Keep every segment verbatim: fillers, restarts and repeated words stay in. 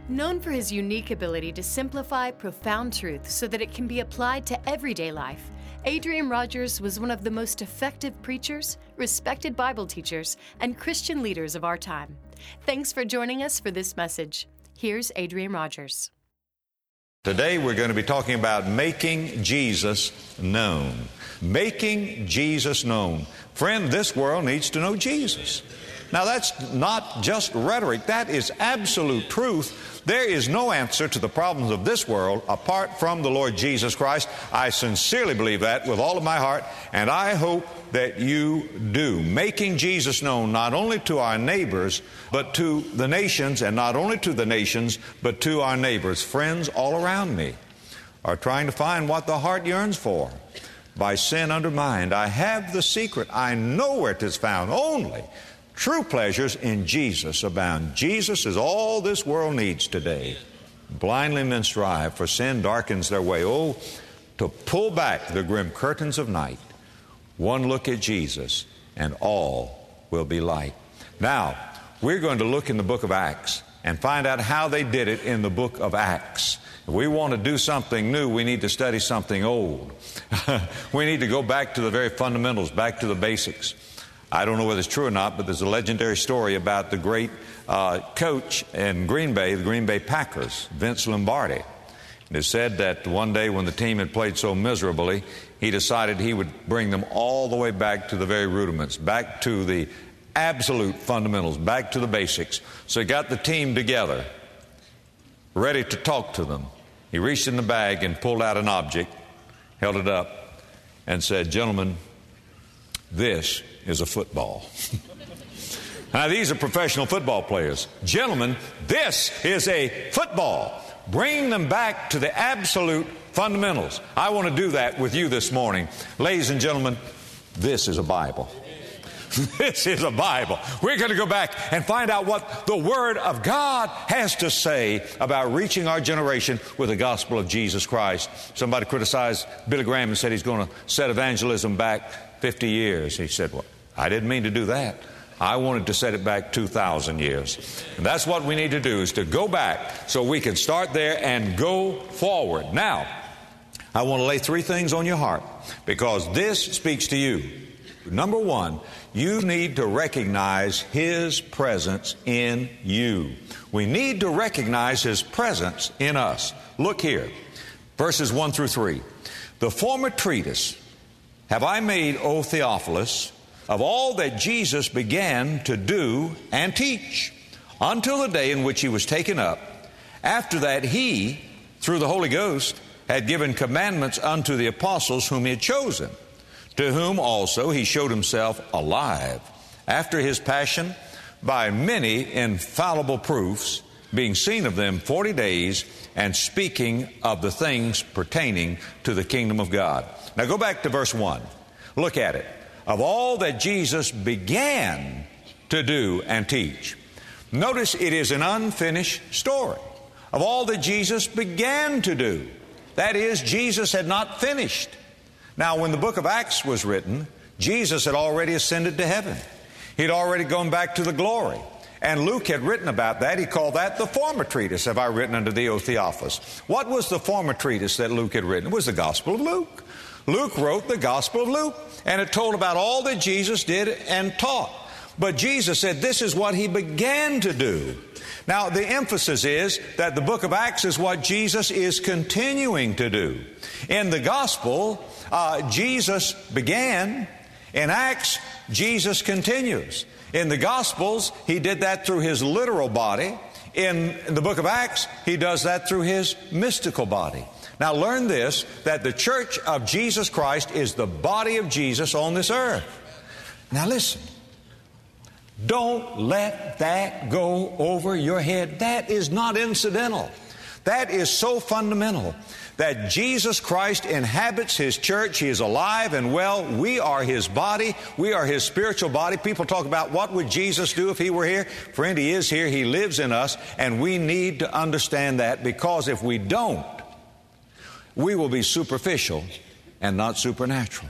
Known for his unique ability to simplify profound truth so that it can be applied to everyday life, Adrian Rogers was one of the most effective preachers, respected Bible teachers, and Christian leaders of our time. Thanks for joining us for this message. Here's Adrian Rogers. Today we're going to be talking about making Jesus known. Making Jesus known. Friend, this world needs to know Jesus. Now that's not just rhetoric, that is absolute truth. There is no answer to the problems of this world apart from the Lord Jesus Christ. I sincerely believe that with all of my heart, and I hope that you do. Making Jesus known not only to our neighbors, but to the nations, and not only to the nations, but to our neighbors. Friends all around me are trying to find what the heart yearns for. By sin undermined, I have the secret. I know where it is found. Only true pleasures in Jesus abound. Jesus is all this world needs today. Blindly men strive, for sin darkens their way. Oh, to pull back the grim curtains of night. One look at Jesus, and all will be light. Now, we're going to look in the book of Acts and find out how they did it in the book of Acts. If we want to do something new, we need to study something old. We need to go back to the very fundamentals, back to the basics. I don't know whether it's true or not, but there's a legendary story about the great uh, coach in Green Bay, the Green Bay Packers, Vince Lombardi. It is said that one day when the team had played so miserably, he decided he would bring them all the way back to the very rudiments, back to the absolute fundamentals, back to the basics. So he got the team together, ready to talk to them. He reached in the bag and pulled out an object, held it up, and said, "Gentlemen, this is a football." Now, these are professional football players. Gentlemen, this is a football. Bring them back to the absolute fundamentals. I want to do that with you this morning. Ladies and gentlemen, this is a Bible. This is a Bible. We're going to go back and find out what the Word of God has to say about reaching our generation with the gospel of Jesus Christ. Somebody criticized Billy Graham and said he's going to set evangelism back fifty years. He said, well, I didn't mean to do that. I wanted to set it back two thousand years. And that's what we need to do, is to go back so we can start there and go forward. Now, I want to lay three things on your heart because this speaks to you. Number one, you need to recognize His presence in you. We need to recognize His presence in us. Look here, verses one through three. The former treatise have I made, O Theophilus, of all that Jesus began to do and teach, until the day in which He was taken up. After that He, through the Holy Ghost, had given commandments unto the apostles whom He had chosen, to whom also He showed Himself alive, after His passion, by many infallible proofs, being seen of them forty days, and speaking of the things pertaining to the kingdom of God. Now go back to verse one. Look at it. Of all that Jesus began to do and teach. Notice it is an unfinished story. Of all that Jesus began to do. That is, Jesus had not finished. Now, when the book of Acts was written, Jesus had already ascended to heaven. He'd already gone back to the glory. And Luke had written about that. He called that the former treatise have I written unto thee, O Theophilus. What was the former treatise that Luke had written? It was the Gospel of Luke. Luke wrote the Gospel of Luke, and it told about all that Jesus did and taught. But Jesus said this is what He began to do. Now, the emphasis is that the book of Acts is what Jesus is continuing to do. In the Gospel, uh, Jesus began. In Acts, Jesus continues. In the Gospels, He did that through His literal body. In the book of Acts, He does that through His mystical body. Now learn this, that the church of Jesus Christ is the body of Jesus on this earth. Now listen, don't let that go over your head. That is not incidental. That is so fundamental that Jesus Christ inhabits His church. He is alive and well. We are His body. We are His spiritual body. People talk about what would Jesus do if He were here? Friend, He is here. He lives in us, and we need to understand that, because if we don't, we will be superficial and not supernatural.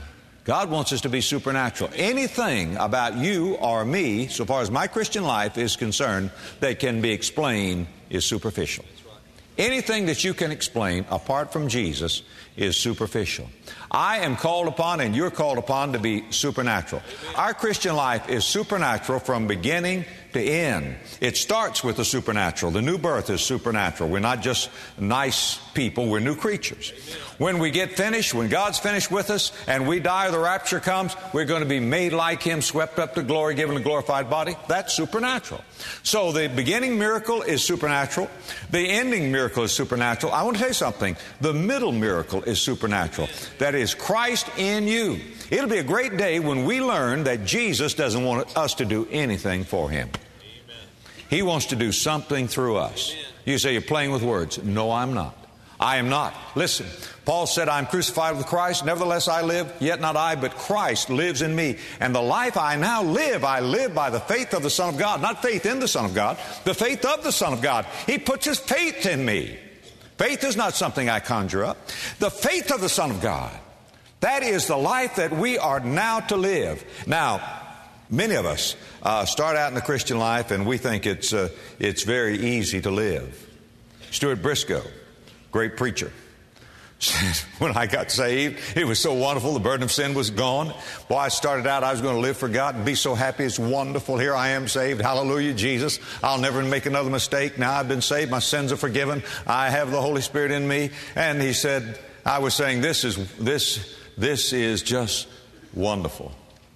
God wants us to be supernatural. Anything about you or me, so far as my Christian life is concerned, that can be explained is superficial. Anything that you can explain apart from Jesus is superficial. I am called upon and you're called upon to be supernatural. Our Christian life is supernatural from beginning to end. It starts with the supernatural. The new birth is supernatural. We're not just nice people, we're new creatures. When we get finished, when God's finished with us and we die or the rapture comes, we're going to be made like Him, swept up to glory, given a glorified body. That's supernatural. So the beginning miracle is supernatural. The ending miracle is supernatural. I want to tell you something. The middle miracle is supernatural. That is Christ in you. It'll be a great day when we learn that Jesus doesn't want us to do anything for Him. He wants to do something through us. You say, you're playing with words. No, I'm not. I am not. Listen, Paul said, I'm crucified with Christ. Nevertheless, I live, yet not I, but Christ lives in me. And the life I now live, I live by the faith of the Son of God. Not faith in the Son of God, the faith of the Son of God. He puts His faith in me. Faith is not something I conjure up. The faith of the Son of God. That is the life that we are now to live. Now, many of us uh, start out in the Christian life and we think it's, uh, it's very easy to live. Stuart Briscoe, great preacher, said, when I got saved, it was so wonderful. The burden of sin was gone. Boy, I started out, I was going to live for God and be so happy. It's wonderful. Here I am saved. Hallelujah, Jesus. I'll never make another mistake. Now I've been saved. My sins are forgiven. I have the Holy Spirit in me. And he said, I was saying, this is, this, this is just wonderful.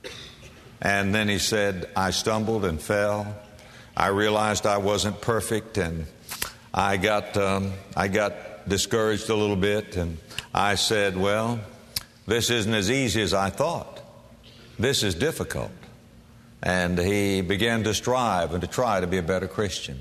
And then he said, I stumbled and fell. I realized I wasn't perfect, and I got um, I got discouraged a little bit, and I said, well, this isn't as easy as I thought. This is difficult. And he began to strive and to try to be a better Christian.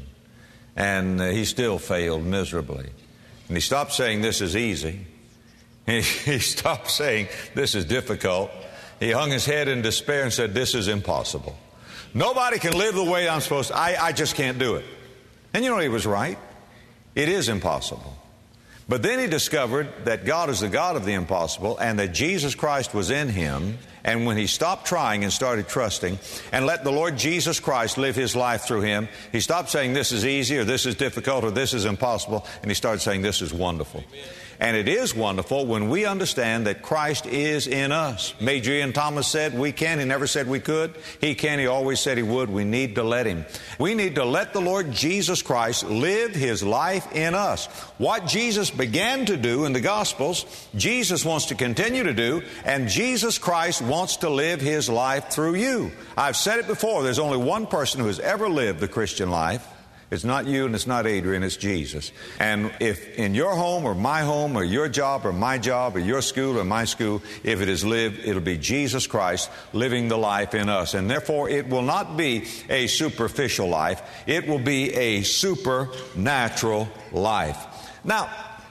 And uh, he still failed miserably. And he stopped saying this is easy. He, he stopped saying this is difficult. He hung his head in despair and said, this is impossible. Nobody can live the way I'm supposed to. I, I just can't do it. And you know, he was right. It is impossible. But then he discovered that God is the God of the impossible and that Jesus Christ was in him. And when he stopped trying and started trusting and let the Lord Jesus Christ live His life through him, he stopped saying this is easy or this is difficult or this is impossible, and he started saying this is wonderful. And it is wonderful when we understand that Christ is in us. Major Ian Thomas said we can. He never said we could. He can. He always said He would. We need to let Him. We need to let the Lord Jesus Christ live His life in us. What Jesus began to do in the Gospels, Jesus wants to continue to do, and Jesus Christ wants to live His life through you. I've said it before. There's only one person who has ever lived the Christian life. It's not you and it's not Adrian, it's Jesus. And if in your home or my home or your job or my job or your school or my school, if it is lived, it'll be Jesus Christ living the life in us. And therefore, it will not be a superficial life. It will be a supernatural life. Now,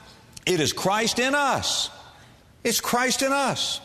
it is Christ in us. It's Christ in us.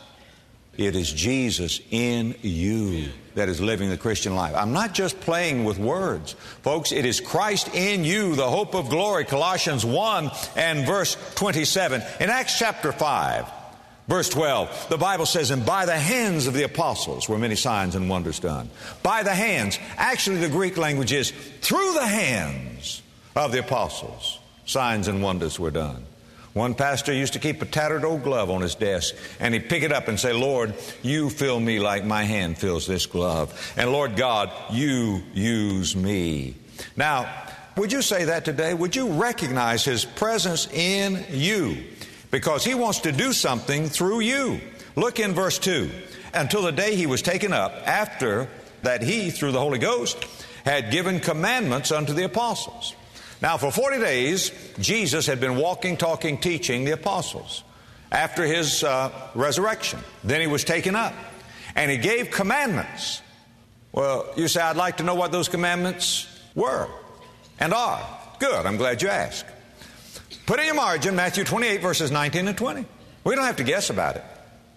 It is Jesus in you that is living the Christian life. I'm not just playing with words. Folks, it is Christ in you, the hope of glory. Colossians one and verse twenty-seven. In Acts chapter five, verse twelve, the Bible says, and by the hands of the apostles were many signs and wonders done. By the hands. Actually, the Greek language is through the hands of the apostles, signs and wonders were done. One pastor used to keep a tattered old glove on his desk, and he'd pick it up and say, Lord, you fill me like my hand fills this glove. And Lord God, you use me. Now, would you say that today? Would you recognize His presence in you? Because He wants to do something through you. Look in verse two. Until the day He was taken up, after that He, through the Holy Ghost, had given commandments unto the apostles. Now, for forty days, Jesus had been walking, talking, teaching the apostles after His uh, resurrection. Then He was taken up, and He gave commandments. Well, you say, I'd like to know what those commandments were and are. Good, I'm glad you asked. Put in your margin Matthew twenty-eight, verses nineteen and twenty. We don't have to guess about it.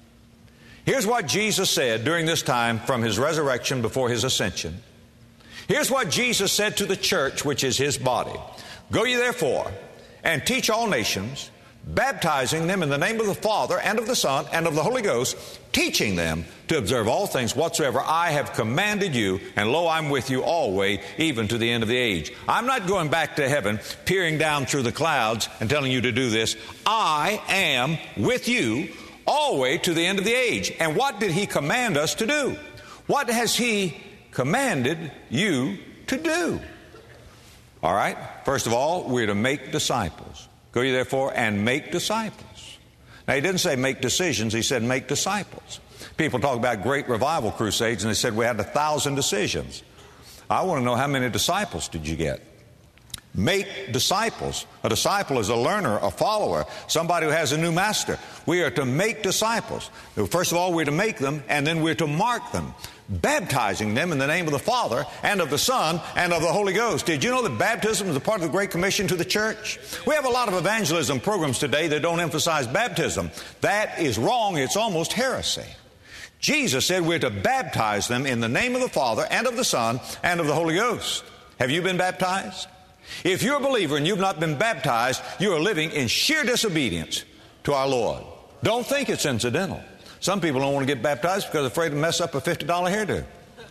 Here's what Jesus said during this time from His resurrection before His ascension. Here's what Jesus said to the church, which is His body. Go ye therefore and teach all nations, baptizing them in the name of the Father and of the Son and of the Holy Ghost, teaching them to observe all things whatsoever I have commanded you, and lo, I'm with you always, even to the end of the age. I'm not going back to heaven, peering down through the clouds and telling you to do this. I am with you always to the end of the age. And what did He command us to do? What has He commanded you to do? All right, first of all, we're to make disciples. Go ye therefore and make disciples. Now, He didn't say make decisions. He said make disciples. People talk about great revival crusades, and they said we had a thousand decisions. I want to know, how many disciples did you get? Make disciples. A disciple is a learner, a follower, somebody who has a new master. We are to make disciples. First of all, we're to make them, and then we're to mark them, baptizing them in the name of the Father and of the Son and of the Holy Ghost. Did you know that baptism is a part of the Great Commission to the church? We have a lot of evangelism programs today that don't emphasize baptism. That is wrong. It's almost heresy. Jesus said we're to baptize them in the name of the Father and of the Son and of the Holy Ghost. Have you been baptized? If you're a believer and you've not been baptized, you are living in sheer disobedience to our Lord. Don't think it's incidental. Some people don't want to get baptized because they're afraid to mess up a fifty dollar hairdo.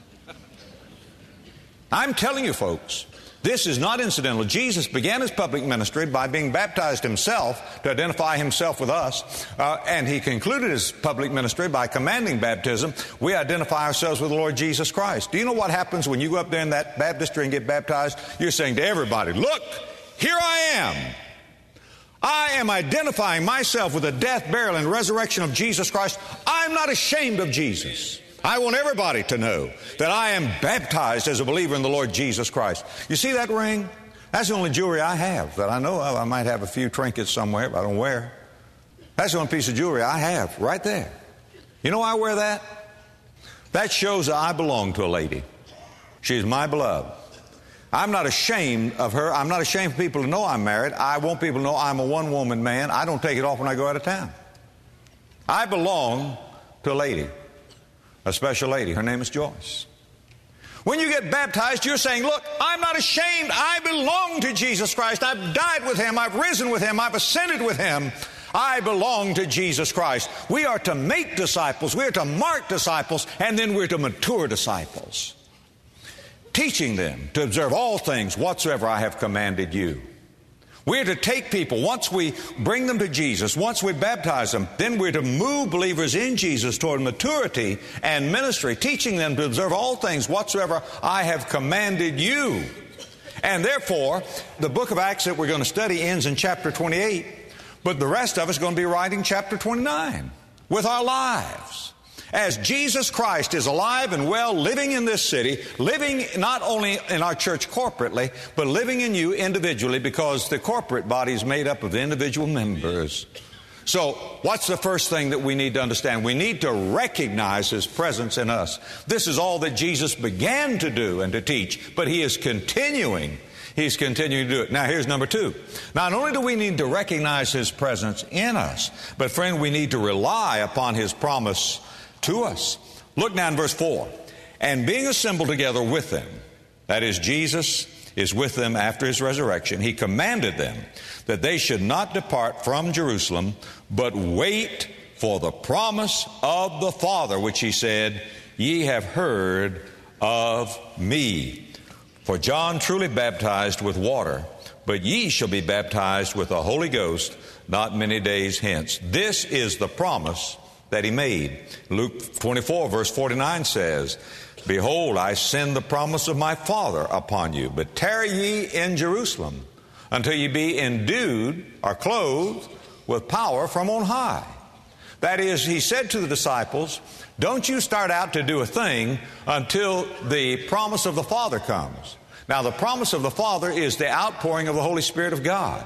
I'm telling you, folks, this is not incidental. Jesus began His public ministry by being baptized Himself to identify Himself with us, uh, and He concluded His public ministry by commanding baptism. We identify ourselves with the Lord Jesus Christ. Do you know what happens when you go up there in that baptistry and get baptized? You're saying to everybody, look, here I am. I am identifying myself with the death, burial, and resurrection of Jesus Christ. I'm not ashamed of Jesus. I want everybody to know that I am baptized as a believer in the Lord Jesus Christ. You see that ring? That's the only jewelry I have that I know of. I might have a few trinkets somewhere, but I don't wear. That's the only piece of jewelry I have right there. You know why I wear that? That shows that I belong to a lady. She's my beloved. I'm not ashamed of her. I'm not ashamed for people to know I'm married. I want people to know I'm a one-woman man. I don't take it off when I go out of town. I belong to a lady, a special lady. Her name is Joyce. When you get baptized, you're saying, look, I'm not ashamed. I belong to Jesus Christ. I've died with Him. I've risen with Him. I've ascended with Him. I belong to Jesus Christ. We are to make disciples. We are to mark disciples, and then we're to mature disciples, teaching them to observe all things whatsoever I have commanded you. We're to take people, once we bring them to Jesus, once we baptize them, then we're to move believers in Jesus toward maturity and ministry, teaching them to observe all things whatsoever I have commanded you. And therefore, the book of Acts that we're going to study ends in chapter twenty-eight, but the rest of us are going to be writing chapter twenty-nine with our lives. As Jesus Christ is alive and well, living in this city, living not only in our church corporately, but living in you individually, because the corporate body is made up of the individual members. So, what's the first thing that we need to understand? We need to recognize His presence in us. This is all that Jesus began to do and to teach, but He is continuing. He's continuing to do it. Now, here's number two. Not only do we need to recognize His presence in us, but friend, we need to rely upon His promise to us. Look now in verse four. And being assembled together with them, that is, Jesus is with them after His resurrection, He commanded them that they should not depart from Jerusalem, but wait for the promise of the Father, which He said, ye have heard of me. For John truly baptized with water, but ye shall be baptized with the Holy Ghost not many days hence. This is the promise that He made. Luke twenty-four verse forty-nine says, behold, I send the promise of my Father upon you, but tarry ye in Jerusalem until ye be endued or clothed with power from on high. That is, He said to the disciples, don't you start out to do a thing until the promise of the Father comes. Now, the promise of the Father is the outpouring of the Holy Spirit of God.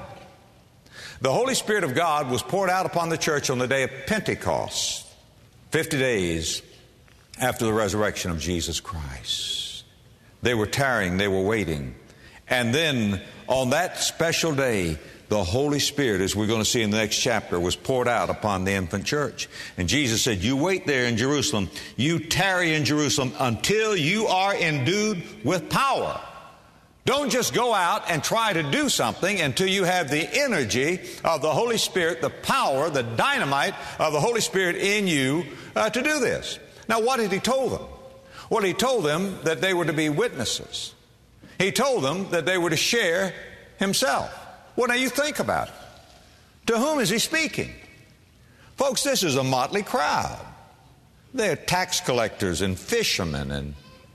The Holy Spirit of God was poured out upon the church on the day of Pentecost, fifty days after the resurrection of Jesus Christ. They were tarrying, they were waiting. And then on that special day, the Holy Spirit, as we're going to see in the next chapter, was poured out upon the infant church. And Jesus said, you wait there in Jerusalem, you tarry in Jerusalem until you are endued with power. Don't just go out and try to do something until you have the energy of the Holy Spirit, the power, the dynamite of the Holy Spirit in you uh, to do this. Now, what did he tell them? Well, he told them that they were to be witnesses. He told them that they were to share himself. Well, now you think about it. To whom is he speaking? Folks, this is a motley crowd. They're tax collectors and fishermen and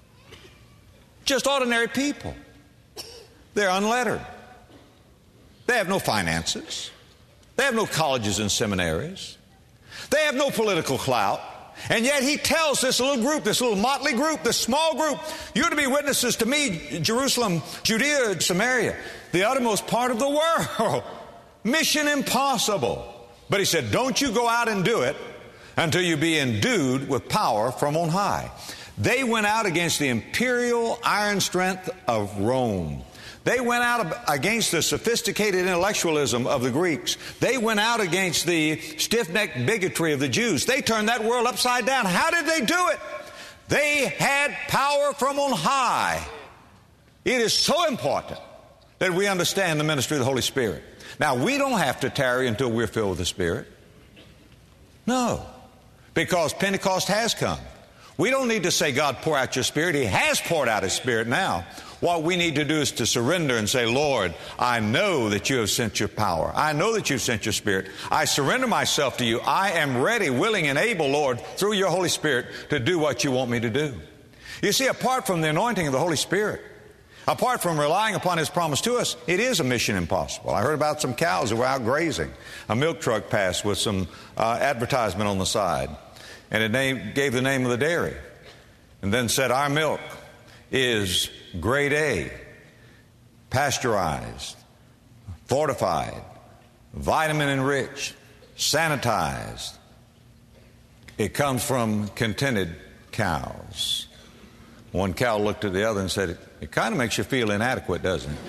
just ordinary people. They're unlettered. They have no finances. They have no colleges and seminaries. They have no political clout. And yet he tells this little group, this little motley group, this small group, you're to be witnesses to me, Jerusalem, Judea, Samaria, the uttermost part of the world. Mission impossible. But he said, don't you go out and do it until you be endued with power from on high. They went out against the imperial iron strength of Rome. They went out against the sophisticated intellectualism of the Greeks. They went out against the stiff-necked bigotry of the Jews. They turned that world upside down. How did they do it? They had power from on high. It is so important that we understand the ministry of the Holy Spirit. Now, we don't have to tarry until we're filled with the Spirit. No, because Pentecost has come. We don't need to say, God, pour out your Spirit. He has poured out His Spirit now. What we need to do is to surrender and say, Lord, I know that you have sent your power. I know that you've sent your Spirit. I surrender myself to you. I am ready, willing, and able, Lord, through your Holy Spirit to do what you want me to do. You see, apart from the anointing of the Holy Spirit, apart from relying upon His promise to us, it is a mission impossible. I heard about some cows who were out grazing. A milk truck passed with some uh, advertisement on the side. And it name, gave the name of the dairy. And then said, our milk is grade A, pasteurized, fortified, vitamin enriched, sanitized. It comes from contented cows. One cow looked at the other and said, it, it kind of makes you feel inadequate, doesn't it?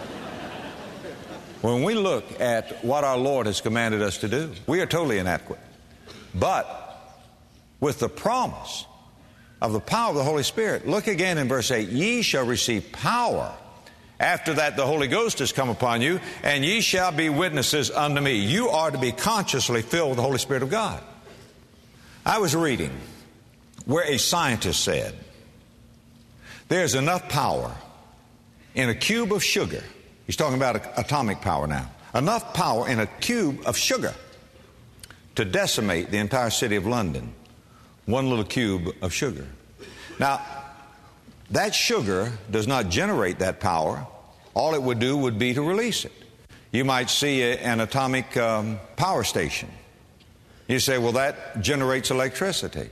When we look at what our Lord has commanded us to do, we are totally inadequate. But with the promise of the power of the Holy Spirit, look again in verse eight, ye shall receive power. After that the Holy Ghost has come upon you, and ye shall be witnesses unto me. You are to be consciously filled with the Holy Spirit of God. I was reading where a scientist said, there's enough power in a cube of sugar. He's talking about atomic power now. Enough power in a cube of sugar to decimate the entire city of London. One little cube of sugar. Now, that sugar does not generate that power. All it would do would be to release it. You might see a, an atomic um, power station. You say, well, that generates electricity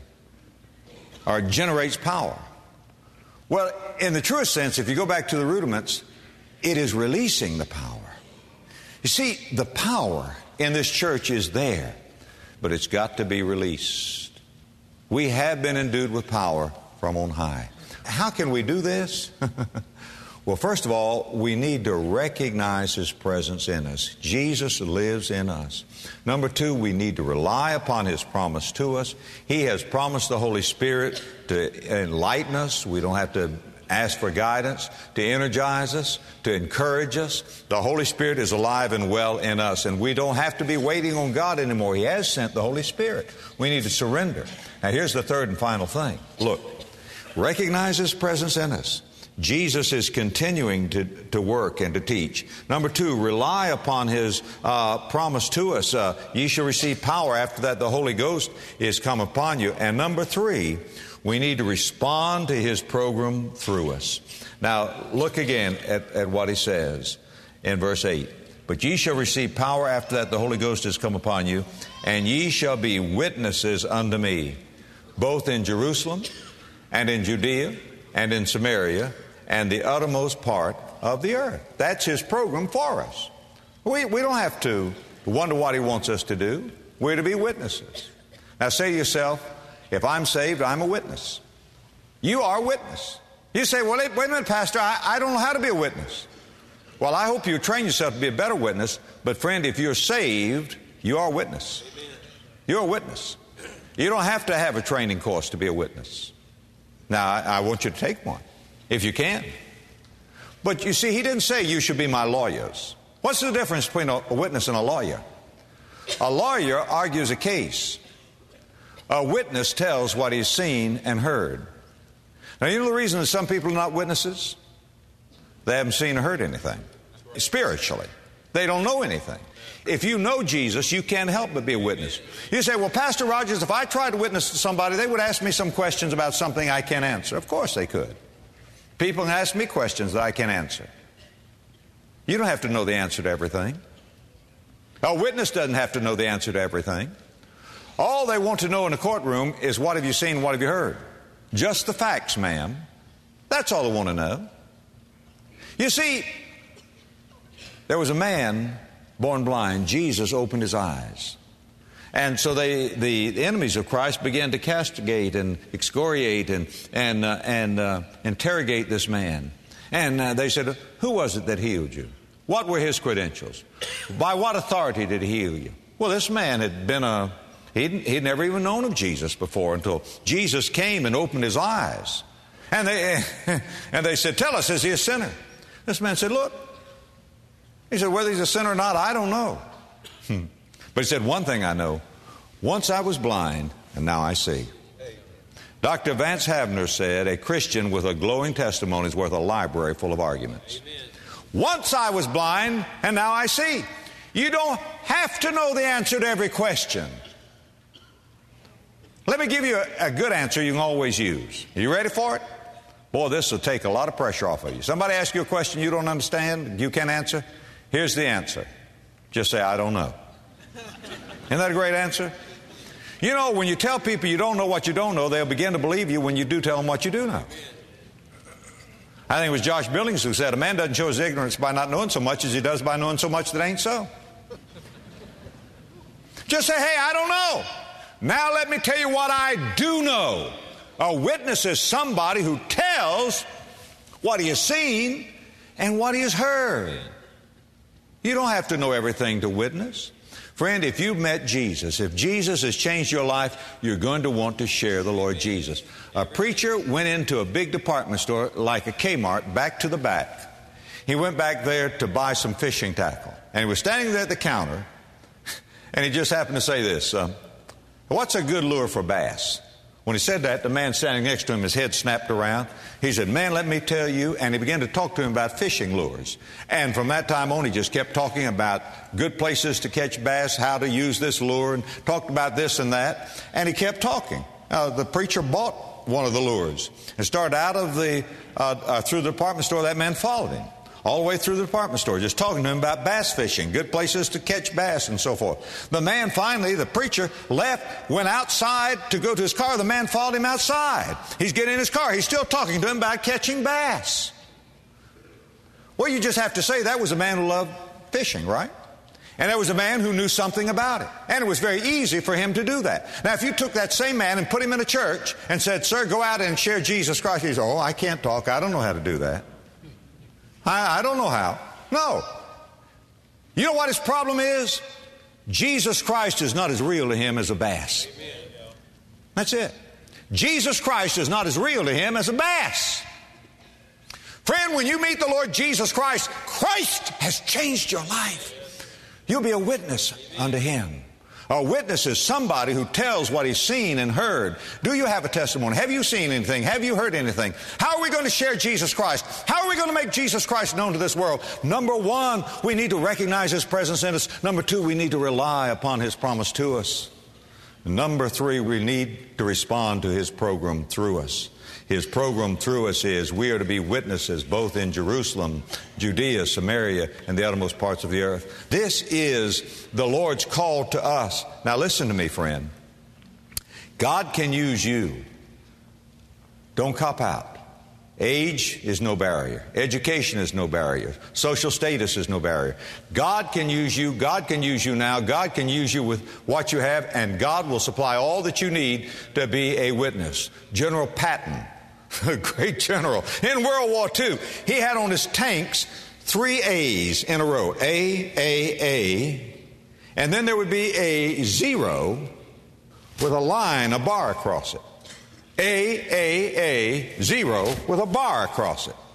or generates power. Well, in the truest sense, if you go back to the rudiments, it is releasing the power. You see, the power in this church is there, but it's got to be released. We have been endued with power from on high. How can we do this? Well, first of all, we need to recognize His presence in us. Jesus lives in us. Number two, we need to rely upon His promise to us. He has promised the Holy Spirit to enlighten us. We don't have to ask for guidance, to energize us, to encourage us. The Holy Spirit is alive and well in us, and we don't have to be waiting on God anymore. He has sent the Holy Spirit. We need to surrender. Now, here's the third and final thing. Look, recognize His presence in us. Jesus is continuing to, to work and to teach. Number two, rely upon His uh, promise to us. Uh, ye shall receive power. After that, the Holy Ghost is come upon you. And number three, we need to respond to His program through us. Now, look again at, at what He says in verse eight. But ye shall receive power. After that, the Holy Ghost is come upon you. And ye shall be witnesses unto me, both in Jerusalem and in Judea and in Samaria and the uttermost part of the earth. That's His program for us. We, we don't have to wonder what He wants us to do. We're to be witnesses. Now say to yourself, if I'm saved, I'm a witness. You are a witness. You say, well, wait a minute, Pastor, I, I don't know how to be a witness. Well, I hope you train yourself to be a better witness. But friend, if you're saved, you are a witness. You're a witness. You don't have to have a training course to be a witness. Now, I, I want you to take one, if you can. But you see, he didn't say you should be my lawyers. What's the difference between a, a witness and a lawyer? A lawyer argues a case. A witness tells what he's seen and heard. Now, you know the reason that some people are not witnesses? They haven't seen or heard anything. Spiritually. They don't know anything. If you know Jesus, you can't help but be a witness. You say, well, Pastor Rogers, if I tried to witness to somebody, they would ask me some questions about something I can't answer. Of course they could. People can ask me questions that I can't answer. You don't have to know the answer to everything. A witness doesn't have to know the answer to everything. All they want to know in a courtroom is what have you seen, what have you heard? Just the facts, ma'am. That's all they want to know. You see, there was a man born blind. Jesus opened his eyes. And so they, the enemies of Christ began to castigate and excoriate and, and, uh, and uh, interrogate this man. And uh, they said, who was it that healed you? What were his credentials? By what authority did he heal you? Well, this man had been a, he'd, he'd never even known of Jesus before until Jesus came and opened his eyes. And they, and they said, tell us, is he a sinner? This man said, look. He said, whether he's a sinner or not, I don't know. Hmm. But he said, one thing I know. Once I was blind, and now I see. Doctor Vance Havner said, a Christian with a glowing testimony is worth a library full of arguments. Amen. Once I was blind, and now I see. You don't have to know the answer to every question. Let me give you a, a good answer you can always use. Are you ready for it? Boy, this will take a lot of pressure off of you. Somebody asks you a question you don't understand, you can't answer. Here's the answer. Just say, I don't know. Isn't that a great answer? You know, when you tell people you don't know what you don't know, they'll begin to believe you when you do tell them what you do know. I think it was Josh Billings who said, a man doesn't show his ignorance by not knowing so much as he does by knowing so much that ain't so. Just say, hey, I don't know. Now let me tell you what I do know. A witness is somebody who tells what he has seen and what he has heard. You don't have to know everything to witness. Friend, if you've met Jesus, if Jesus has changed your life, you're going to want to share the Lord Jesus. A preacher went into a big department store like a Kmart back to the back. He went back there to buy some fishing tackle. And he was standing there at the counter, and he just happened to say this, uh, what's a good lure for bass? When he said that, the man standing next to him, his head snapped around. He said, man, let me tell you. And he began to talk to him about fishing lures. And from that time on, he just kept talking about good places to catch bass, how to use this lure, and talked about this and that. And he kept talking. Uh, the preacher bought one of the lures and started out of the, uh, uh, through the department store. That man followed him all the way through the department store, just talking to him about bass fishing, good places to catch bass and so forth. The man finally, the preacher, left, went outside to go to his car. The man followed him outside. He's getting in his car. He's still talking to him about catching bass. Well, you just have to say that was a man who loved fishing, right? And there was a man who knew something about it. And it was very easy for him to do that. Now, if you took that same man and put him in a church and said, sir, go out and share Jesus Christ, he'd say, oh, I can't talk. I don't know how to do that. I, I don't know how. No. You know what his problem is? Jesus Christ is not as real to him as a bass. That's it. Jesus Christ is not as real to him as a bass. Friend, when you meet the Lord Jesus Christ, Christ has changed your life. You'll be a witness unto him. A witness is somebody who tells what he's seen and heard. Do you have a testimony? Have you seen anything? Have you heard anything? How are we going to share Jesus Christ? How are we going to make Jesus Christ known to this world? Number one, we need to recognize his presence in us. Number two, we need to rely upon his promise to us. Number three, we need to respond to his program through us. His program through us is we are to be witnesses both in Jerusalem, Judea, Samaria, and the uttermost parts of the earth. This is the Lord's call to us. Now listen to me, friend. God can use you. Don't cop out. Age is no barrier. Education is no barrier. Social status is no barrier. God can use you. God can use you now. God can use you with what you have, and God will supply all that you need to be a witness. General Patton, a great general, in World War Two, he had on his tanks three A's in a row. A, A, A. And then there would be a zero with a line, a bar across it. A, A, A, zero with a bar across it.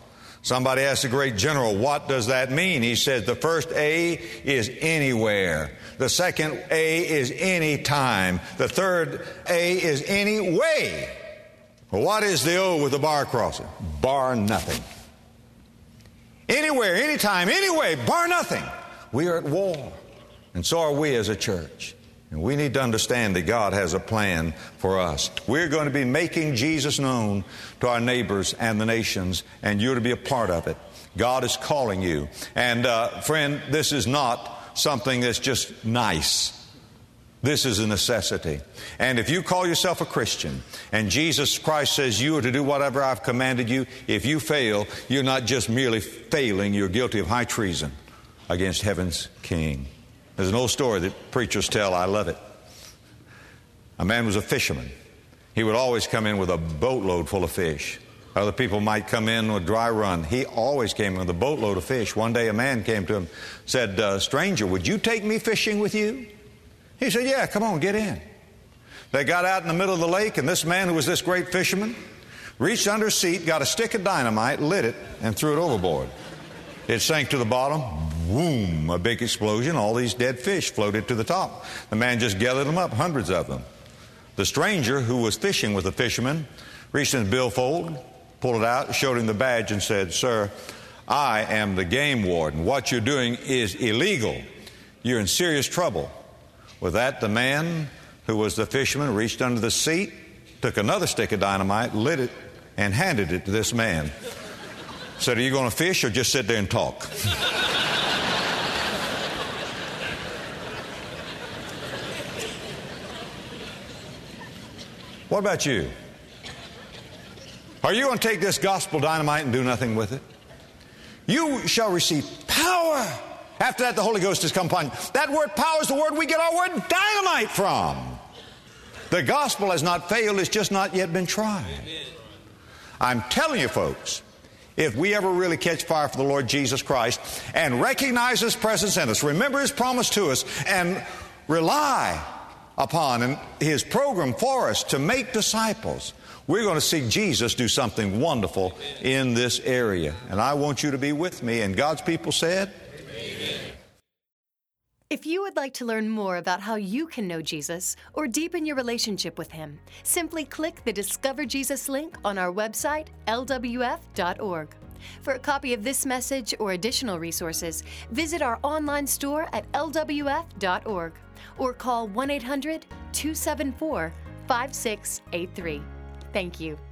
Somebody asked the great general, what does that mean? He said the first A is anywhere. The second A is anytime. The third A is any way. Well, what is the O with the bar across it? Bar nothing. Anywhere, anytime, anyway, bar nothing. We are at war, and so are we as a church. And we need to understand that God has a plan for us. We're going to be making Jesus known to our neighbors and the nations, and you're to be a part of it. God is calling you. And uh, friend, this is not something that's just nice. This is a necessity. And if you call yourself a Christian and Jesus Christ says you are to do whatever I've commanded you, if you fail, you're not just merely failing, you're guilty of high treason against heaven's King. There's an old story that preachers tell. I love it. A man was a fisherman. He would always come in with a boatload full of fish. Other people might come in with dry run. He always came in with a boatload of fish. One day a man came to him, said, uh, stranger, would you take me fishing with you? He said, yeah, come on, get in. They got out in the middle of the lake, and this man who was this great fisherman reached under a seat, got a stick of dynamite, lit it, and threw it overboard. It sank to the bottom. Boom, a big explosion. All these dead fish floated to the top. The man just gathered them up, hundreds of them. The stranger who was fishing with the fisherman reached in his billfold, pulled it out, showed him the badge and said, sir, I am the game warden. What you're doing is illegal. You're in serious trouble. With that, the man who was the fisherman reached under the seat, took another stick of dynamite, lit it, and handed it to this man. Said, are you going to fish or just sit there and talk? What about you? Are you going to take this gospel dynamite and do nothing with it? You shall receive power. After that, the Holy Ghost has come upon you. That word power is the word we get our word dynamite from. The gospel has not failed. It's just not yet been tried. I'm telling you, folks, if we ever really catch fire for the Lord Jesus Christ and recognize His presence in us, remember His promise to us, and rely upon His program for us to make disciples, we're going to see Jesus do something wonderful in this area. And I want you to be with me. And God's people said, amen. If you would like to learn more about how you can know Jesus or deepen your relationship with Him, simply click the Discover Jesus link on our website, L W F dot org. For a copy of this message or additional resources, visit our online store at L W F dot org or call one eight hundred, two seven four, five six eight three. Thank you.